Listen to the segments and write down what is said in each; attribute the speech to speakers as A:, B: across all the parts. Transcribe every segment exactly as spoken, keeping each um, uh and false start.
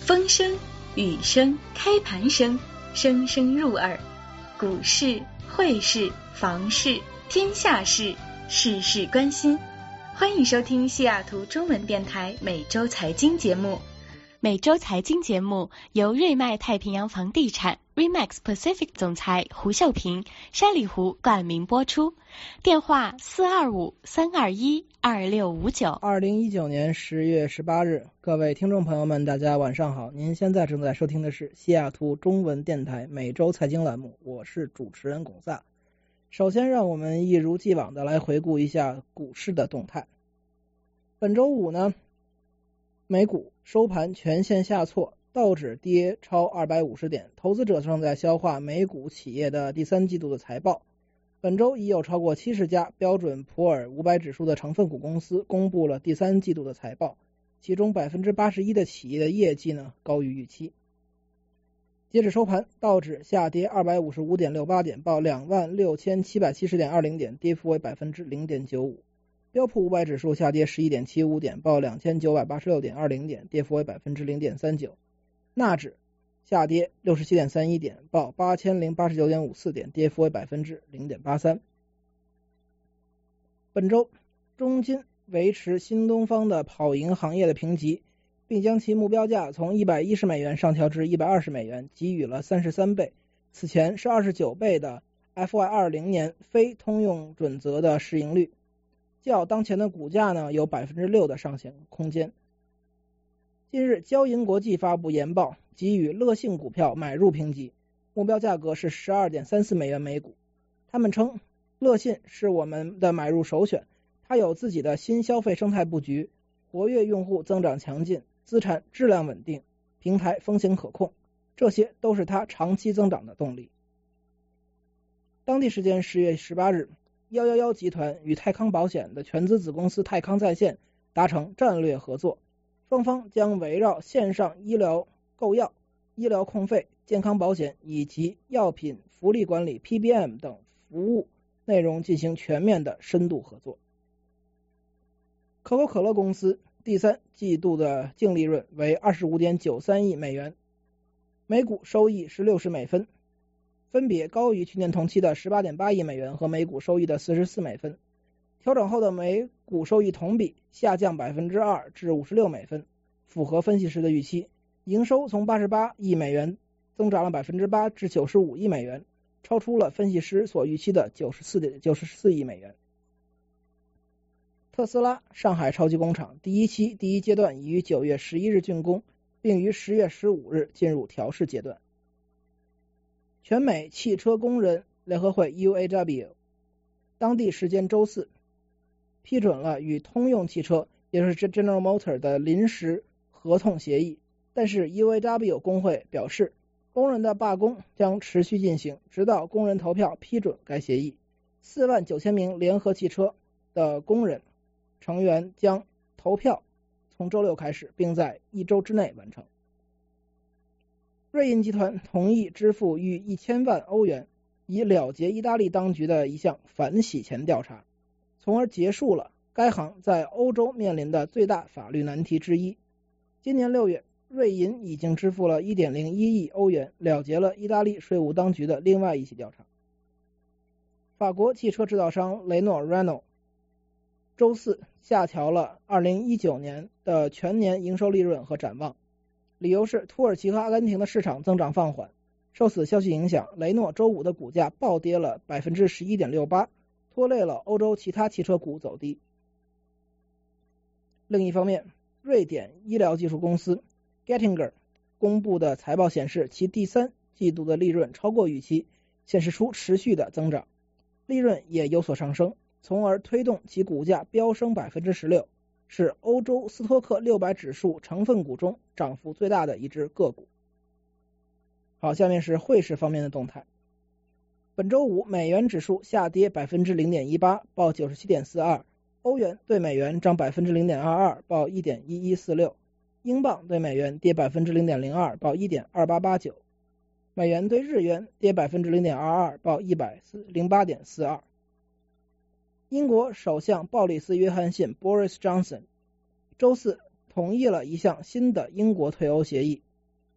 A: 风声、雨声、开盘声，声声入耳。股市、汇市、房市，天下事，事事关心。欢迎收听西雅图中文电台每周财经节目。每周财经节目由瑞麦太平洋房地产 Remax Pacific 总裁胡秀平、山里胡冠名播出。电话四二五三二一二六五九。
B: 二零一九年十月十八日，各位听众朋友们，大家晚上好。您现在正在收听的是西雅图中文电台每周财经栏目，我是主持人龚萨。首先，让我们一如既往的来回顾一下股市的动态。本周五呢，美股收盘全线下挫，道指跌超二百五十点，投资者正在消化美股企业的第三季度的财报。本周已有超过七十家标准普尔五百指数的成分股公司公布了第三季度的财报，其中 百分之八十一 的企业的业绩呢高于预期。截止收盘，道指下跌 二百五十五点六八点，报 两万六千七百七十点二零点，跌幅为 百分之零点九五。标普五百指数下跌 十一点七五点，报 两千九百八十六点二零点，跌幅为 百分之零点三九。纳指下跌 六十七点三一点，报 八千零八十九点五四点，跌幅为 百分之零点八三。本周中金维持新东方的跑赢行业的评级，并将其目标价从一百一十美元上调至一百二十美元，给予了三十三倍，此前是二十九倍的 F Y 二十 年非通用准则的市盈率，较当前的股价呢有 百分之六 的上行空间。近日交银国际发布研报，给予乐信股票买入评级，目标价格是 十二点三四美元每股。他们称乐信是我们的买入首选，它有自己的新消费生态布局，活跃用户增长强劲，资产质量稳定，平台风险可控，这些都是它长期增长的动力。当地时间十月十八日，一一一集团与泰康保险的全资子公司泰康在线达成战略合作，双方将围绕线上医疗购药、医疗控费、健康保险以及药品福利管理 P B M 等服务内容进行全面的深度合作。可口可乐公司第三季度的净利润为 二十五点九三亿美元，每股收益是六十美分，分别高于去年同期的 十八点八亿美元和每股收益的四十四美分。调整后的每股收益同比下降 百分之二 至五十六美分，符合分析师的预期。营收从八十八亿美元增长了 百分之八 至九十五亿美元，超出了分析师所预期的九十四亿美元。特斯拉上海超级工厂第一期第一阶段已于九月十一日竣工，并于十月十五日进入调试阶段。全美汽车工人联合会 U A W 当地时间周四批准了与通用汽车也就是 General Motors 的临时合同协议，但是 U A W 工会表示，工人的罢工将持续进行，直到工人投票批准该协议。四万九千名联合汽车的工人成员将投票从周六开始，并在一周之内完成。瑞银集团同意支付逾一千万欧元，以了结意大利当局的一项反洗钱调查，从而结束了该行在欧洲面临的最大法律难题之一。今年六月，瑞银已经支付了 一点零一亿欧元，了结了意大利税务当局的另外一起调查。法国汽车制造商雷诺 Renault 周四下调了二零一九年的全年营收利润和展望，理由是土耳其和阿根廷的市场增长放缓。受此消息影响，雷诺周五的股价暴跌了 百分之十一点六八， 拖累了欧洲其他汽车股走低。另一方面，瑞典医疗技术公司 Getinge 公布的财报显示，其第三季度的利润超过预期，显示出持续的增长，利润也有所上升，从而推动其股价飙升 百分之十六， 是欧洲斯托克六百指数成分股中涨幅最大的一只个股。好，下面是汇市方面的动态。本周五美元指数下跌 百分之零点一八， 报 九十七点四二， 欧元对美元涨 百分之零点二二， 报 一点一一四六， 英镑对美元跌 百分之零点零二， 报 一点二八八九， 美元对日元跌 百分之零点二二， 报 一百零八点四二。英国首相鲍里斯·约翰逊 Boris Johnson 周四同意了一项新的英国退欧协议，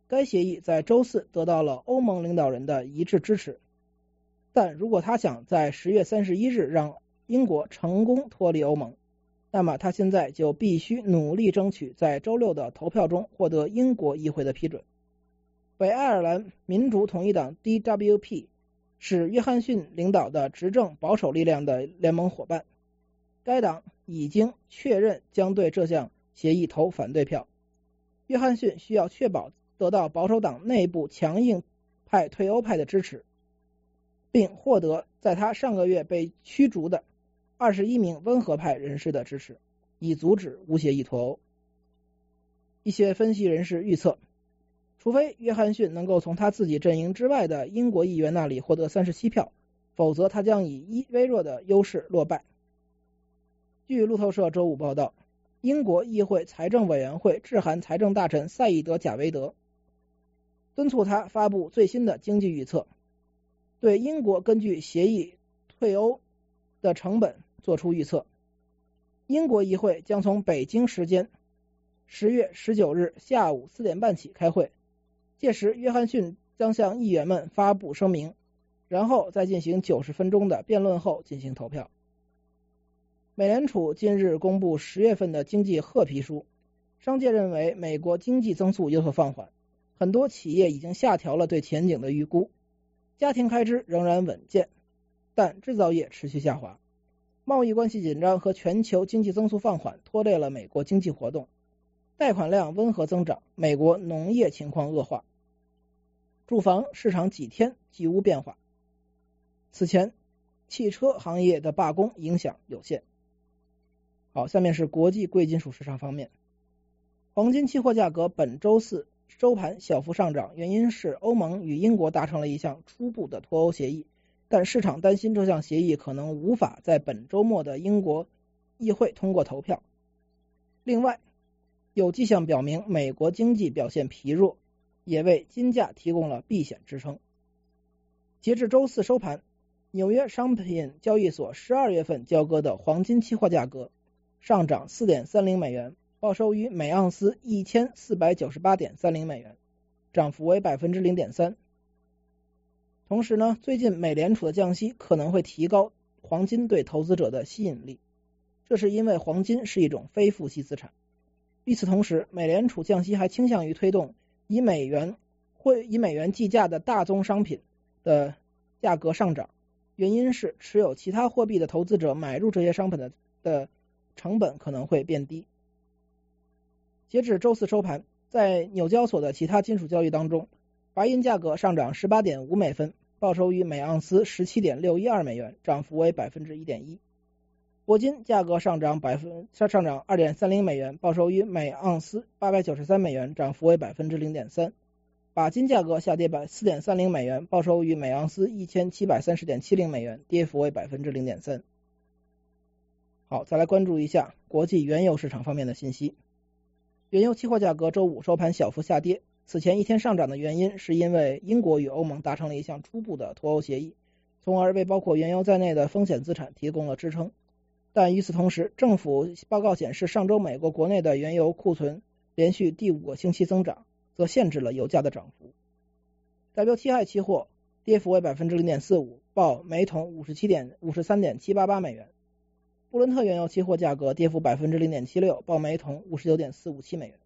B: 该协议在周四得到了欧盟领导人的一致支持。但如果他想在十月三十一日让英国成功脱离欧盟，那么他现在就必须努力争取在周六的投票中获得英国议会的批准。北爱尔兰民主统一党 D W P 是约翰逊领导的执政保守力量的联盟伙伴，该党已经确认将对这项协议投反对票。约翰逊需要确保得到保守党内部强硬派退欧派的支持，并获得在他上个月被驱逐的二十一名温和派人士的支持，以阻止无协议脱欧。一些分析人士预测，除非约翰逊能够从他自己阵营之外的英国议员那里获得三十七票，否则他将以微弱的优势落败。据路透社周五报道，英国议会财政委员会致函财政大臣赛义德·贾维德，敦促他发布最新的经济预测，对英国根据协议退欧的成本做出预测。英国议会将从北京时间十月十九日下午四点半起开会，届时约翰逊将向议员们发布声明，然后再进行九十分钟的辩论后进行投票。美联储近日公布十月份的经济褐皮书，商界认为美国经济增速有所放缓，很多企业已经下调了对前景的预估，家庭开支仍然稳健，但制造业持续下滑。贸易关系紧张和全球经济增速放缓拖累了美国经济活动，贷款量温和增长，美国农业情况恶化，住房市场几天几无变化。此前汽车行业的罢工影响有限。好，下面是国际贵金属市场方面，黄金期货价格本周四收盘小幅上涨，原因是欧盟与英国达成了一项初步的脱欧协议，但市场担心这项协议可能无法在本周末的英国议会通过投票。另外，有迹象表明美国经济表现疲弱，也为金价提供了避险支撑。截至周四收盘，纽约商品交易所十二月份交割的黄金期货价格上涨 四点三零美元，报收于每盎司 一千四百九十八点三零美元，涨幅为 百分之零点三。 同时呢，最近美联储的降息可能会提高黄金对投资者的吸引力，这是因为黄金是一种非付息资产。与此同时，美联储降息还倾向于推动以美元会以美元计价的大宗商品的价格上涨，原因是持有其他货币的投资者买入这些商品的的成本可能会变低。截止周四收盘，在纽交所的其他金属交易当中，白银价格上涨 十八点五美分，报收于每盎司 十七点六一二美元，涨幅为 百分之一点一。铂金价格上涨百分上涨 二点三零美元，报收于每盎司八百九十三美元，涨幅为 百分之零点三。钯金价格下跌 四点三零美元，报收于每盎司 一千七百三十点七零美元，跌幅为 百分之零点三。好，再来关注一下国际原油市场方面的信息。原油期货价格周五收盘小幅下跌，此前一天上涨的原因是因为英国与欧盟达成了一项初步的脱欧协议，从而为包括原油在内的风险资产提供了支撑。但与此同时，政府报告显示，上周美国国内的原油库存连续第五个星期增长，则限制了油价的涨幅。W T I 期货跌幅为 百分之零点四五， 报每桶五十七点五十三点七八八美元。布伦特原油期货价格跌幅 百分之零点七六， 报每桶五十九点四五七美元。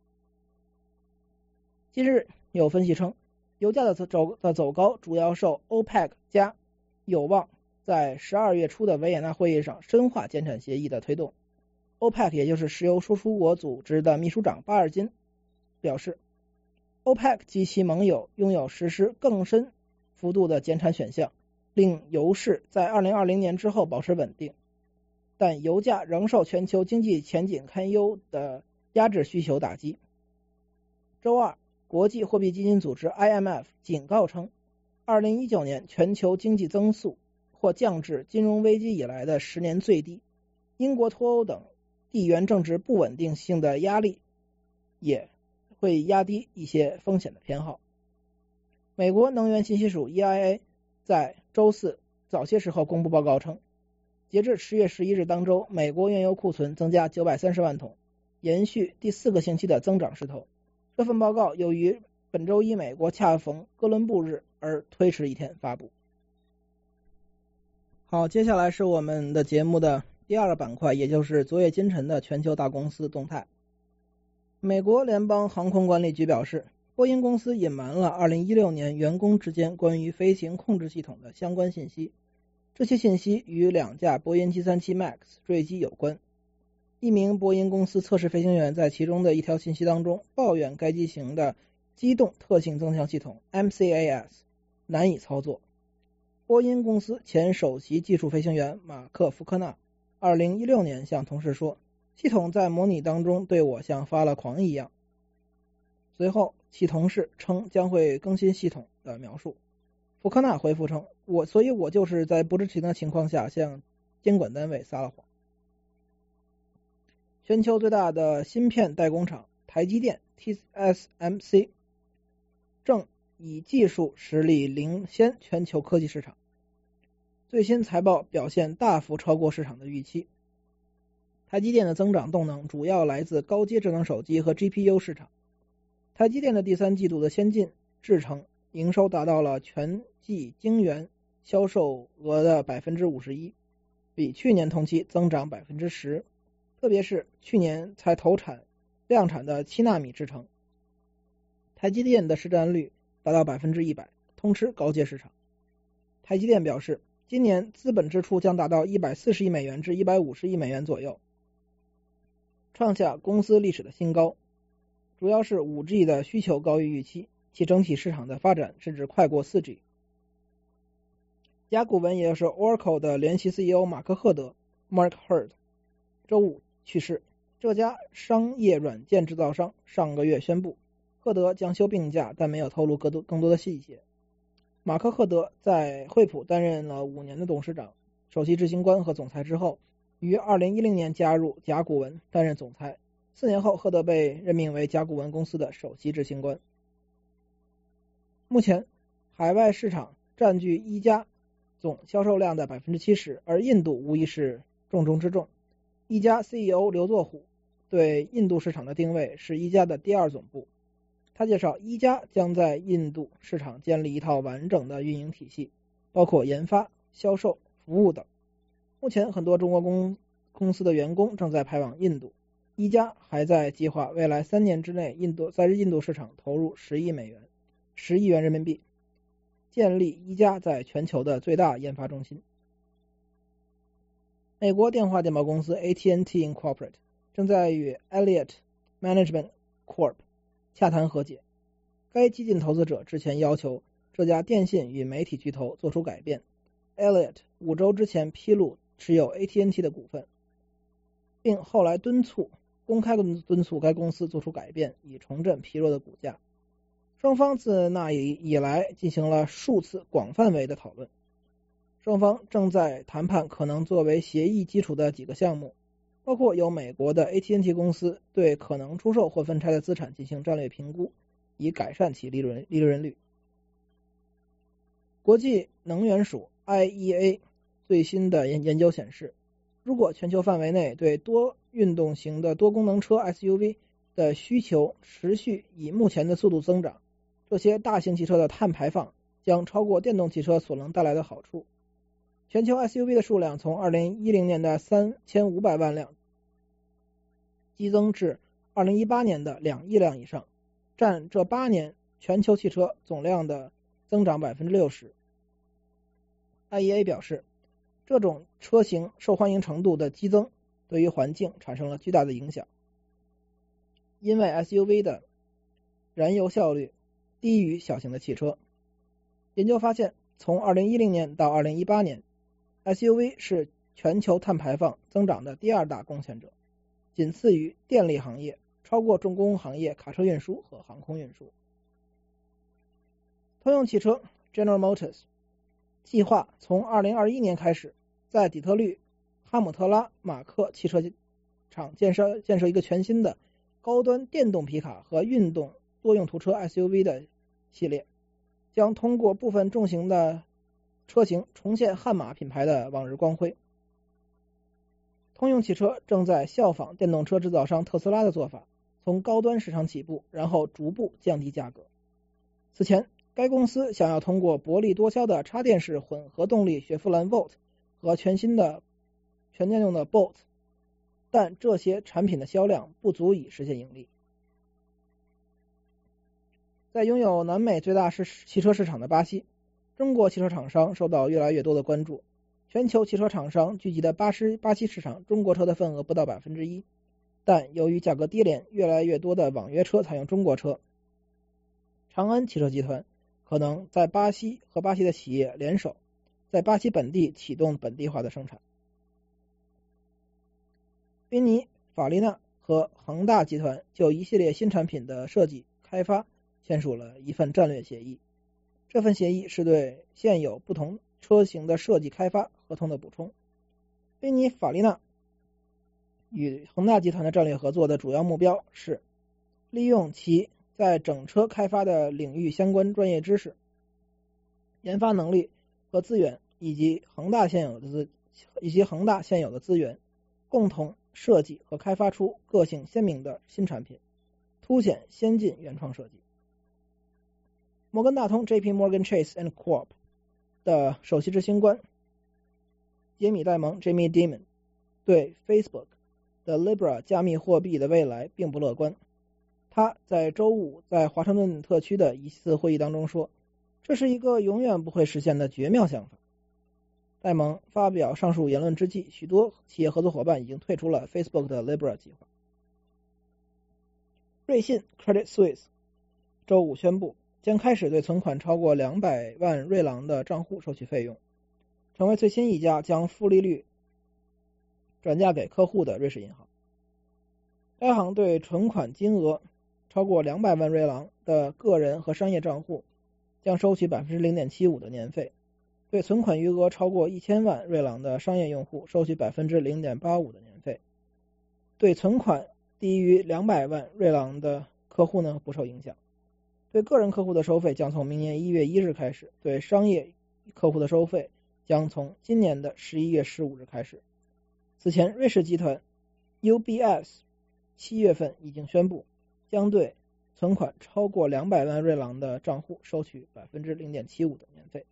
B: 近日有分析称，油价的走的走高主要受 OPEC 加有望在十二月初的维也纳会议上深化减产协议的推动。 OPEC 也就是石油输出国组织的秘书长巴尔金表示， OPEC 及其盟友拥有实施更深幅度的减产选项，令油市在二零二零年之后保持稳定，但油价仍受全球经济前景堪忧的压制需求打击。周二，国际货币基金组织 I M F 警告称，二零一九年全球经济增速或降至金融危机以来的十年最低，英国脱欧等地缘政治不稳定性的压力也会压低一些风险的偏好。美国能源信息署 E I A 在周四早些时候公布报告称，截至十月十一日当周，美国原油库存增加九百三十万桶，延续第四个星期的增长势头。这份报告由于本周一美国恰逢哥伦布日而推迟一天发布。好，接下来是我们的节目的第二个板块，也就是昨夜今晨的全球大公司动态。美国联邦航空管理局表示，波音公司隐瞒了二零一六年员工之间关于飞行控制系统的相关信息，这些信息与两架波音七三七 MAX 坠机有关。一名波音公司测试飞行员在其中的一条信息当中抱怨该机型的机动特性增强系统 M C A S 难以操作。波音公司前首席技术飞行员马克·福克纳二零一六年向同事说，系统在模拟当中对我像发了狂一样。随后其同事称将会更新系统的描述，福克纳回复称，我所以我就是在不知情的情况下向监管单位撒了谎。全球最大的芯片代工厂台积电 T S M C 正以技术实力领先全球科技市场，最新财报表现大幅超过市场的预期。台积电的增长动能主要来自高阶智能手机和 G P U 市场。台积电的第三季度的先进制程营收达到了全季晶圆销售额的 百分之五十一， 比去年同期增长 百分之十， 特别是去年才投产量产的七纳米制程。台积电的市占率达到 百分之百， 通吃高阶市场。台积电表示，今年资本支出将达到一百四十亿美元至一百五十亿美元左右，创下公司历史的新高，主要是 五 G 的需求高于预期，其整体市场的发展甚至快过 四 G。 甲骨文也就是 Oracle 的联席 C E O 马克赫德 Mark Hurd 周五去世。这家商业软件制造商上个月宣布，赫德将休病假，但没有透露更多更多的细节。马克赫德在惠普担任了五年的董事长、首席执行官和总裁之后，于二零一零年加入甲骨文担任总裁。四年后，赫德被任命为甲骨文公司的首席执行官。目前，海外市场占据一加总销售量的 百分之七十， 而印度无疑是重中之重。一加 C E O 刘作虎对印度市场的定位是一加的第二总部。他介绍，一加将在印度市场建立一套完整的运营体系，包括研发、销售、服务等。目前，很多中国公公司的员工正在派往印度。一加还在计划未来三年之内，印度在印度市场投入十亿美元，十亿元人民币，建立一加在全球的最大研发中心。美国电话电报公司 A T and T Incorporated 正在与 Elliott Management Corp 洽谈和解。该激进投资者之前要求这家电信与媒体巨头做出改变。Elliott 五周之前披露持有 A T and T 的股份，并后来敦促公开敦促该公司做出改变，以重振疲弱的股价。双方自那以来进行了数次广范围的讨论。双方正在谈判可能作为协议基础的几个项目，包括由美国的 A T and T 公司对可能出售或分拆的资产进行战略评估，以改善其利润利润率。国际能源署 I E A 最新的研究显示，如果全球范围内对多运动型的多功能车 S U V 的需求持续以目前的速度增长，这些大型汽车的碳排放将超过电动汽车所能带来的好处。全球 S U V 的数量从二零一零年的三千五百万辆激增至二零一八年的两亿辆以上，占这八年全球汽车总量的增长 百分之六十。 I E A 表示，这种车型受欢迎程度的激增对于环境产生了巨大的影响，因为 S U V 的燃油效率低于小型的汽车。研究发现，从二零一零年到二零一八年， S U V 是全球碳排放增长的第二大贡献者，仅次于电力行业，超过重工行业、卡车运输和航空运输。通用汽车 General Motors 计划从二零二一年开始，在底特律哈姆特拉马克汽车厂建设建设一个全新的高端电动皮卡和运动多用途车 S U V 的系列，将通过部分重型的车型重现悍马品牌的往日光辉。通用汽车正在效仿电动车制造商特斯拉的做法，从高端市场起步，然后逐步降低价格。 此前，该公司想要通过薄利多销的插电式混合动力雪佛兰 Volt 和全新的全电动的 Bolt， 但这些产品的销量不足以实现盈利。在拥有南美最大汽车市场的巴西，中国汽车厂商受到越来越多的关注。全球汽车厂商聚集的巴西巴西市场，中国车的份额不到百分之一，但由于价格低廉，越来越多的网约车采用中国车。长安汽车集团可能在巴西和巴西的企业联手，在巴西本地启动本地化的生产。宾尼、法利纳和恒大集团就一系列新产品的设计开发签署了一份战略协议，这份协议是对现有不同车型的设计开发合同的补充。宾尼、法利纳与恒大集团的战略合作的主要目标是利用其在整车开发的领域相关专业知识、研发能力和资源，以及恒大现有的资以及恒大现有的资源，共同设计和开发出个性鲜明的新产品，凸显先进原创设计。摩根大通 J P Morgan Chase and Corp 的首席执行官杰米戴蒙 Jamie Dimon 对 Facebook 的 Libra 加密货币的未来并不乐观。他在周五在华盛顿特区的一次会议当中说，这是一个永远不会实现的绝妙想法。戴蒙发表上述言论之际，许多企业合作伙伴已经退出了 Facebook 的 Libra 计划。瑞信 Credit Suisse 周五宣布将开始对存款超过两百万瑞郎的账户收取费用，成为最新一家将负利率转嫁给客户的瑞士银行。该行对存款金额超过两百万瑞郎的个人和商业账户将收取 百分之零点七五 的年费，对存款余额超过一千万瑞郎的商业用户收取 百分之零点八五 的年费，对存款低于两百万瑞郎的客户呢不受影响。对个人客户的收费将从明年一月一日开始，对商业客户的收费将从今年的十一月十五日开始。此前，瑞士集团 U B S 七月份已经宣布将对存款超过两百万瑞郎的账户收取 百分之零点七五 的年费。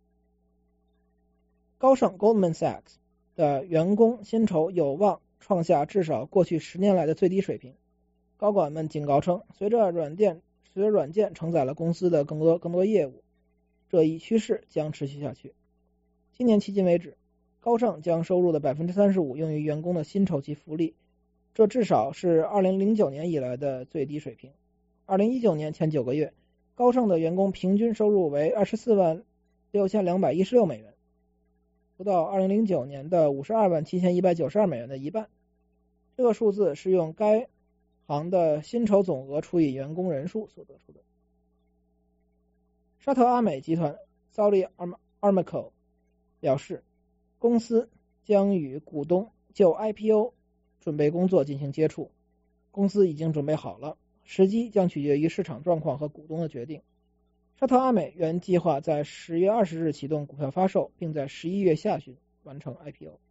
B: 高盛 Goldman Sachs 的员工薪酬有望创下至少过去十年来的最低水平。高管们警告称，随着软件随着软件承载了公司的更多更多业务，这一趋势将持续下去。今年迄今为止，高盛将收入的 百分之三十五 用于员工的薪酬及福利，这至少是二零零九年以来的最低水平。二零一九年前九个月，高盛的员工平均收入为二十四万六千两百一十六美元，不到二零零九年的五十二万七千一百九十二美元的一半。这个数字是用该行的薪酬总额除以员工人数所得出的。沙特阿美集团 Saudi Aramco 表示，公司将与股东就 I P O 准备工作进行接触，公司已经准备好了，时机将取决于市场状况和股东的决定。沙特阿美原计划在十月二十日启动股票发售，并在十一月下旬完成 I P O。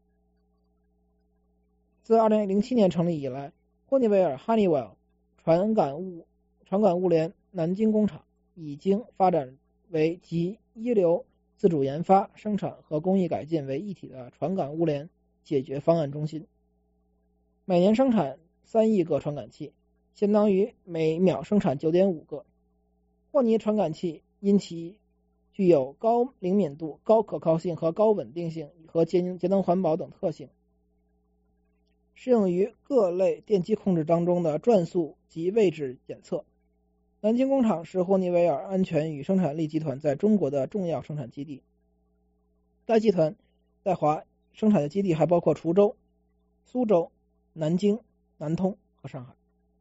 B: 自二零零七年成立以来，霍尼韦尔 Honeywell 传感物传感物联南京工厂已经发展为集一流自主研发、生产和工艺改进为一体的传感物联解决方案中心，每年生产三亿个传感器，相当于每秒生产 九点五个。霍尼传感器因其具有高灵敏度、高可靠性和高稳定性和节能环保等特性，适用于各类电机控制当中的转速及位置检测。南京工厂是霍尼韦尔安全与生产力集团在中国的重要生产基地。该集团在华生产的基地还包括滁州、苏州、南京、南通和上海。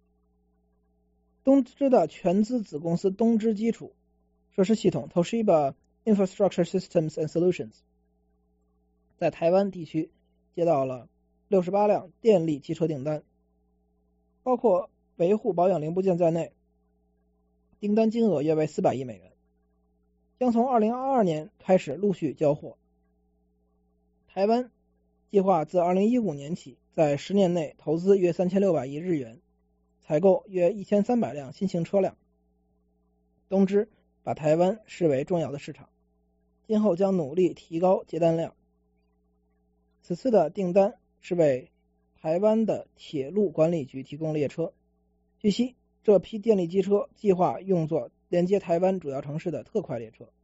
B: 东芝的全资子公司东芝基础设施系统 Toshiba Infrastructure Systems and Solutions 在台湾地区接到了六十八辆电力汽车订单，包括维护保养零部件在内，订单金额约为四百亿美元，将从二零二二年开始陆续交货。台湾计划自二零一五年起在十年内投资约三千六百亿日元，采购约一千三百辆新型车辆。东芝把台湾视为重要的市场，今后将努力提高接单量。此次的订单是为台湾的铁路管理局提供列车，据悉这批电力机车计划用作连接台湾主要城市的特快列车。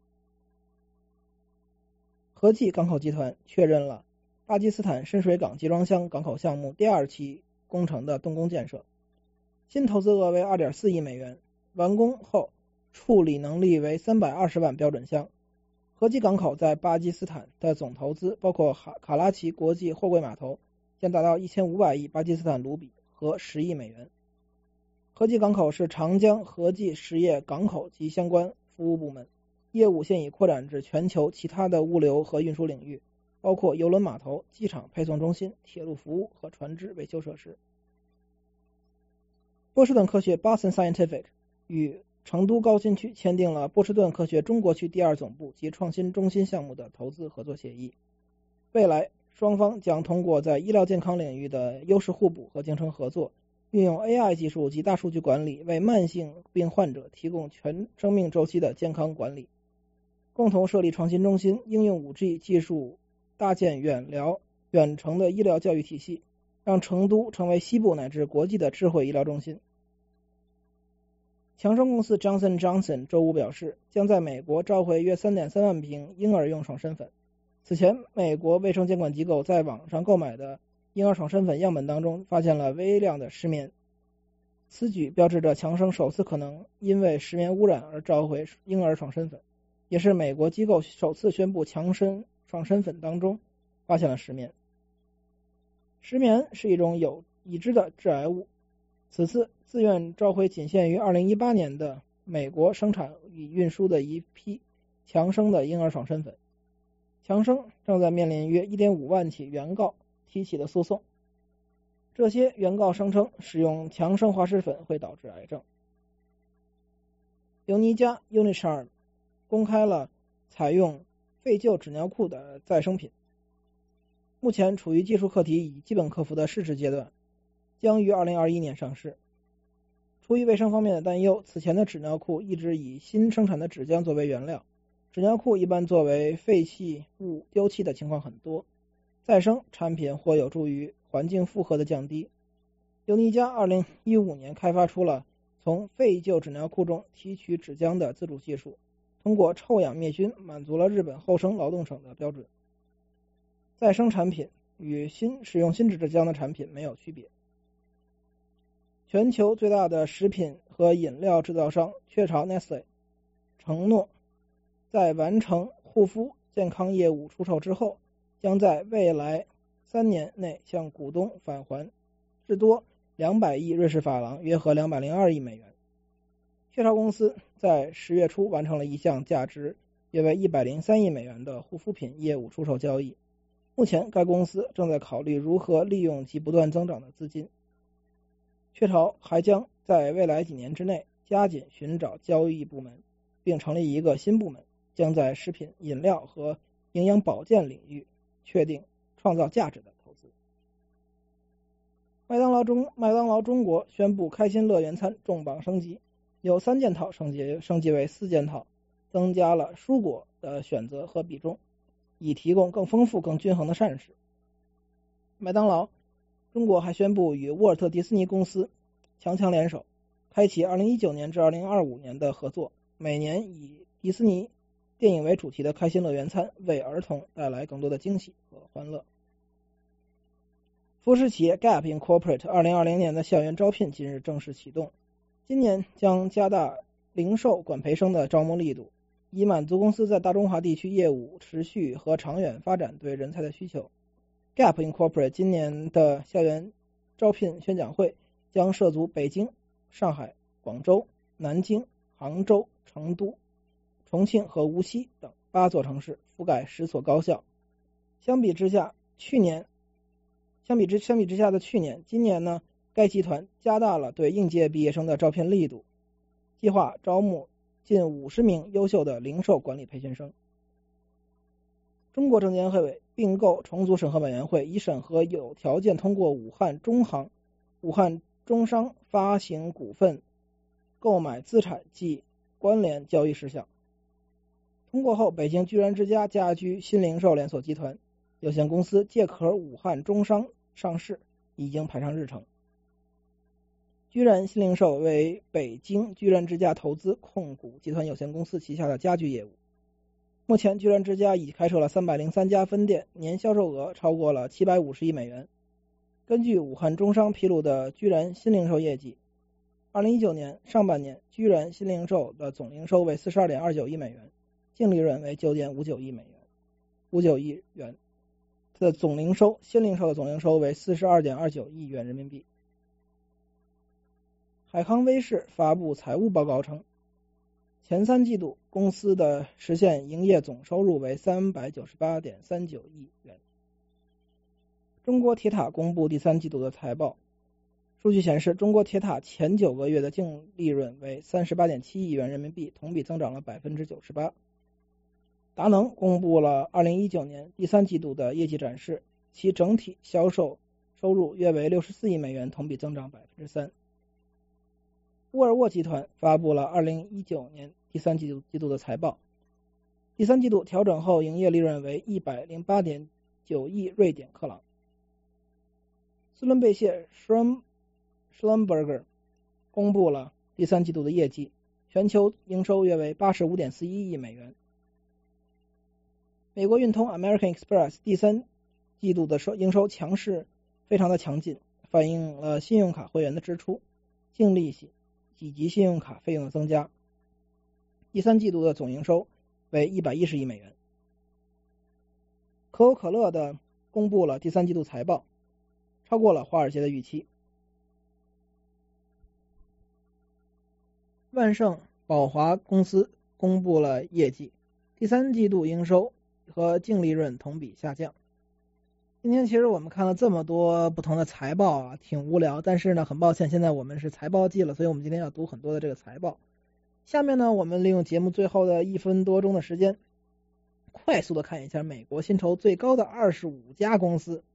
B: 和记港口集团确认了巴基斯坦深水港集装箱港口项目第二期工程的动工建设，新投资额为 二点四亿美元，完工后处理能力为三百二十万标准箱。和记港口在巴基斯坦的总投资包括卡拉奇国际货柜码头将达到一千五百亿巴基斯坦卢比和十亿美元。和记港口是长江和记实业港口及相关服务部门，业务现已扩展至全球其他的物流和运输领域，包括邮轮码头、机场配送中心、铁路服务和船只维修设施。波士顿科学 Boston Scientific 与成都高新区签订了波士顿科学中国区第二总部及创新中心项目的投资合作协议，未来双方将通过在医疗健康领域的优势互补和精诚合作，运用 A I 技术及大数据管理，为慢性病患者提供全生命周期的健康管理，共同设立创新中心，应用 五 G 技术搭建远疗远程的医疗教育体系，让成都成为西部乃至国际的智慧医疗中心。强生公司 Johnson Johnson 周五表示，将在美国召回约 三点三万瓶婴儿用爽身粉。此前，美国卫生监管机构在网上购买的婴儿爽身粉样本当中发现了微量的石棉，此举标志着强生首次可能因为石棉污染而召回婴儿爽身粉，也是美国机构首次宣布强生爽身粉当中发现了石棉。石棉是一种有已知的致癌物，此次自愿召回仅限于二零一八年的美国生产与运输的一批强生的婴儿爽身粉。强生正在面临约 一点五万起原告提起的诉讼，这些原告声称使用强生滑石粉会导致癌症。尤尼加 Unicharm 公开了采用废旧纸尿裤的再生品，目前处于技术课题已基本克服的试制阶段，将于二零二一年上市。出于卫生方面的担忧，此前的纸尿裤一直以新生产的纸浆作为原料，纸尿裤一般作为废弃物丢弃的情况很多，再生产品或有助于环境负荷的降低。尤尼加二零一五年开发出了从废旧纸尿裤中提取纸浆的自主技术，通过臭氧灭菌满足了日本厚生劳动省的标准。再生产品与新使用新纸浆的产品没有区别。全球最大的食品和饮料制造商雀巢 Nestle 承诺，在完成护肤健康业务出售之后，将在未来三年内向股东返还至多两百亿瑞士法郎，约合两百零二亿美元。雀巢公司在十月初完成了一项价值约为一百零三亿美元的护肤品业务出售交易，目前该公司正在考虑如何利用其不断增长的资金。雀巢还将在未来几年之内加紧寻找交易部门，并成立一个新部门，将在食品、饮料和营养保健领域确定创造价值的投资。麦当劳中麦当劳中国宣布开心乐园餐重磅升级，由三件套升级升级为四件套，增加了蔬果的选择和比重，以提供更丰富更均衡的膳食。麦当劳中国还宣布与沃尔特迪士尼公司强强联手，开启二零一九年至二零二五年的合作，每年以迪士尼电影为主题的开心乐园餐为儿童带来更多的惊喜和欢乐。服饰企业 Gap Incorporate 二零二零年的校园招聘今日正式启动，今年将加大零售管培生的招募力度，以满足公司在大中华地区业务持续和长远发展对人才的需求。Gap Incorporate 今年的校园招聘宣讲会将涉足北京、上海、广州、南京、杭州、成都、重庆和无锡等八座城市，覆盖十所高校。相比之下，去年相比之相比之下的去年，今年呢，该集团加大了对应届毕业生的招聘力度，计划招募近五十名优秀的零售管理培训生。中国证监会并购重组审核委员会已审核有条件通过武汉中行、武汉中商发行股份购买资产及关联交易事项， 通过后，北京居然之家家居新零售连锁集团有限公司借壳武汉中商上市，已经排上日程。居然新零售为北京居然之家投资控股集团有限公司旗下的家居业务。目前居然之家已开设了三百零三家分店，年销售额超过了七百五十亿美元。根据武汉中商披露的居然新零售业绩，二零一九年上半年居然新零售的总营收为 四十二点二九亿美元，净利润为 九点五九亿美元五九亿元，的总零收新零售的总营收为 四十二点二九亿元人民币。海康威视发布财务报告称，前三季度公司的实现营业总收入为 三百九十八点三九亿元。中国铁塔公布第三季度的财报，数据显示，中国铁塔前九个月的净利润为 三十八点七亿元人民币，同比增长了 百分之九十八。达能公布了二零一九年第三季度的业绩展示，其整体销售收入约为六十四亿美元，同比增长 百分之三。沃尔沃集团发布了二零一九年第三季度季度的财报，第三季度调整后营业利润为 一百零八点九亿瑞典克朗。斯伦贝谢 Schlumberger 公布了第三季度的业绩，全球营收约为 八十五点四一亿美元。美国运通 American Express 第三季度的营收强势非常的强劲，反映了信用卡会员的支出、净利息以及信用卡费用的增加。第三季度的总营收为一百一十亿美元。可口可乐的公布了第三季度财报，超过了华尔街的预期。万盛宝华公司公布了业绩，第三季度营收和净利润同比下降。今天其实我们看了这么多不同的财报啊，挺无聊，但是呢，很抱歉，现在我们是财报季了，所以我们今天要读很多的这个财报。下面呢，我们利用节目最后的一分多钟的时间，快速的看一下美国薪酬最高的二十五家公司。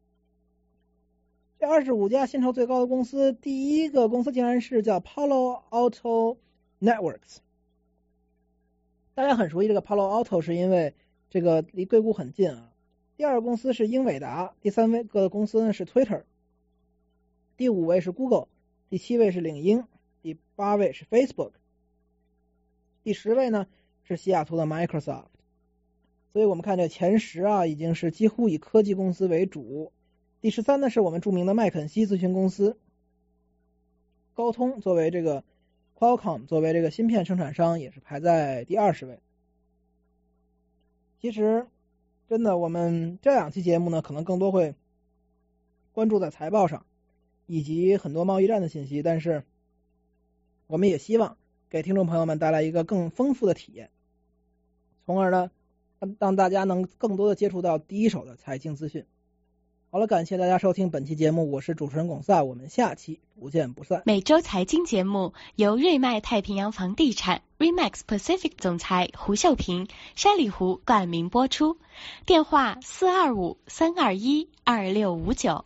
B: 这二十五家薪酬最高的公司，第一个公司竟然是叫 Palo Alto Networks。大家很熟悉这个 Palo Alto， 是因为这个离硅谷很近啊。第二个公司是英伟达，第三位个的公司呢是 Twitter， 第五位是 Google， 第七位是领英，第八位是 Facebook， 第十位呢是西雅图的 Microsoft。 所以我们看这前十啊，已经是几乎以科技公司为主。第十三呢是我们著名的麦肯锡咨询公司，高通作为这个 Qualcomm 作为这个芯片生产商也是排在第二十位。其实真的，我们这两期节目呢，可能更多会关注在财报上，以及很多贸易战的信息，但是我们也希望给听众朋友们带来一个更丰富的体验，从而呢，让大家能更多的接触到第一手的财经资讯。好了，感谢大家收听本期节目，我是主持人龚萨，我们下期不见不散。
A: 每周财经节目由瑞麦太平洋房地产 Remax Pacific 总裁胡秀平、山里湖冠名播出，电话四二五三二一二六五九。